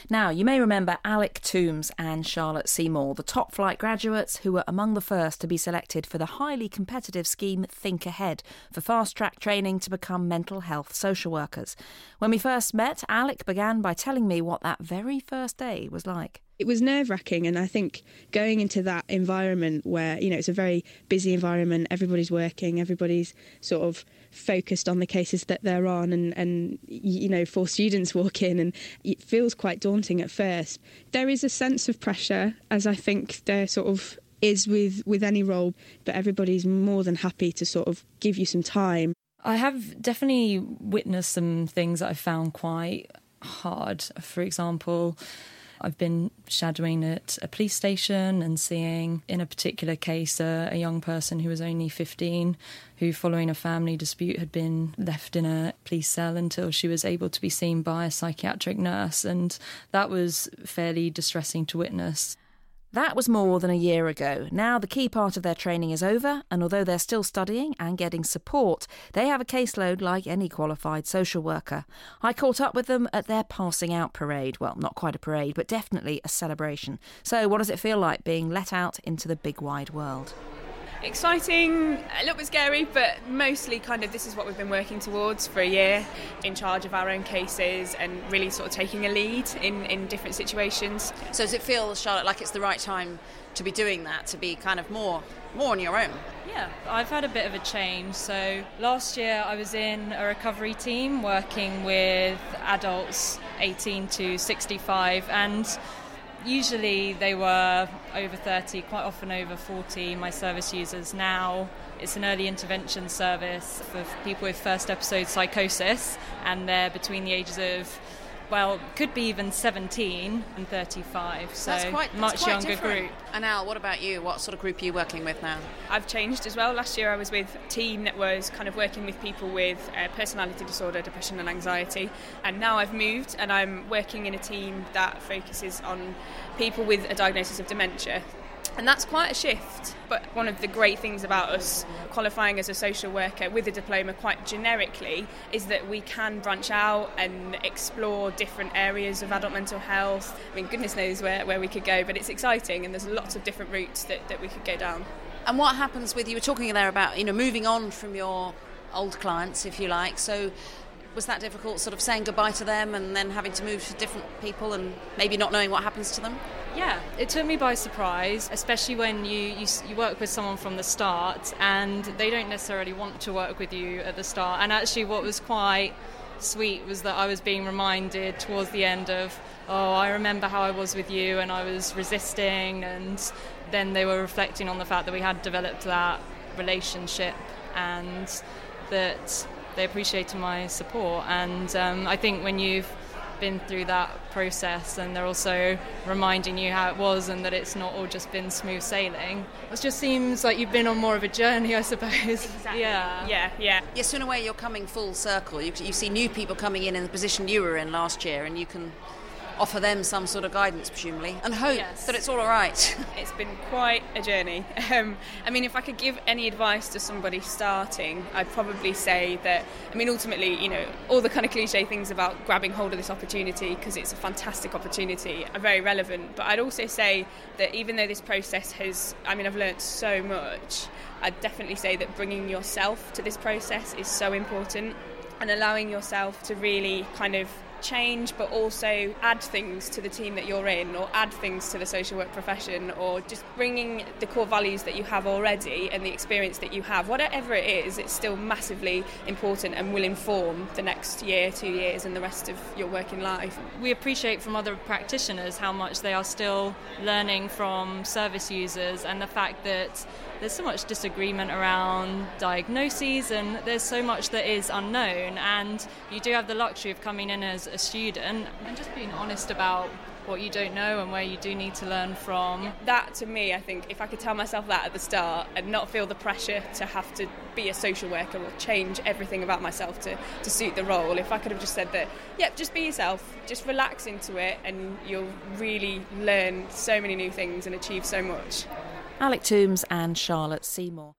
Now, you may remember Alec Toombs and Charlotte Seymour, the top flight graduates who were among the first to be selected for the highly competitive scheme Think Ahead for fast-track training to become mental health social workers. When we first met, Alec began by telling me what that very first day was like. It was nerve-wracking, and I think going into that environment where, it's a very busy environment, everybody's working, everybody's sort of focused on the cases that they're on, and 4 students walk in, and it feels quite daunting at first. There is a sense of pressure, as I think there sort of is with any role, but everybody's more than happy to sort of give you some time. I have definitely witnessed some things that I found quite hard. For example, I've been shadowing at a police station and seeing, in a particular case, a young person who was only 15 who, following a family dispute, had been left in a police cell until she was able to be seen by a psychiatric nurse. And that was fairly distressing to witness. That was more than a year ago. Now the key part of their training is over, and although they're still studying and getting support, they have a caseload like any qualified social worker. I caught up with them at their passing out parade. Well, not quite a parade, but definitely a celebration. So what does it feel like being let out into the big wide world? Exciting, a little bit scary, but mostly kind of this is what we've been working towards for a year, in charge of our own cases and really sort of taking a lead in different situations. So does it feel, Charlotte, like it's the right time to be doing that, to be kind of more on your own? Yeah, I've had a bit of a change. So last year I was in a recovery team working with adults 18 to 65, and usually they were over 30, quite often over 40, my service users. Now it's an early intervention service for people with first episode psychosis, and they're between the ages of, could be even 17 and 35, so that's quite younger different. Group. And Al, what about you? What sort of group are you working with now? I've changed as well. Last year I was with a team that was kind of working with people with personality disorder, depression and anxiety, and now I've moved and I'm working in a team that focuses on people with a diagnosis of dementia. And that's quite a shift, but one of the great things about us qualifying as a social worker with a diploma quite generically is that we can branch out and explore different areas of adult mental health. I mean, goodness knows where we could go, but it's exciting and there's lots of different routes that we could go down. And what happens with, you were talking there about, moving on from your old clients, if you like, so was that difficult, sort of saying goodbye to them and then having to move to different people and maybe not knowing what happens to them? Yeah, it took me by surprise, especially when you work with someone from the start and they don't necessarily want to work with you at the start. And actually what was quite sweet was that I was being reminded towards the end of, I remember how I was with you and I was resisting, and then they were reflecting on the fact that we had developed that relationship and that they appreciated my support. And I think when you've been through that process and they're also reminding you how it was and that it's not all just been smooth sailing, it just seems like you've been on more of a journey, I suppose. Exactly. Yeah. Yes, in a way you're coming full circle. You see new people coming in the position you were in last year, and you can offer them some sort of guidance, presumably, and hope that it's all right. It's been quite a journey. I mean, if I could give any advice to somebody starting, I'd probably say that, ultimately, all the kind of cliche things about grabbing hold of this opportunity, because it's a fantastic opportunity, are very relevant. But I'd also say that even though this process I've learnt so much, I'd definitely say that bringing yourself to this process is so important, and allowing yourself to really kind of change but also add things to the team that you're in, or add things to the social work profession, or just bringing the core values that you have already and the experience that you have, whatever it is, it's still massively important and will inform the next year, 2 years and the rest of your working life. We appreciate from other practitioners how much they are still learning from service users, and the fact that there's so much disagreement around diagnoses and there's so much that is unknown, and you do have the luxury of coming in as a student and just being honest about what you don't know and where you do need to learn from. That, to me, I think if I could tell myself that at the start and not feel the pressure to have to be a social worker or change everything about myself to suit the role, if I could have just said that, just be yourself, just relax into it, and you'll really learn so many new things and achieve so much. Alec Toombs and Charlotte Seymour.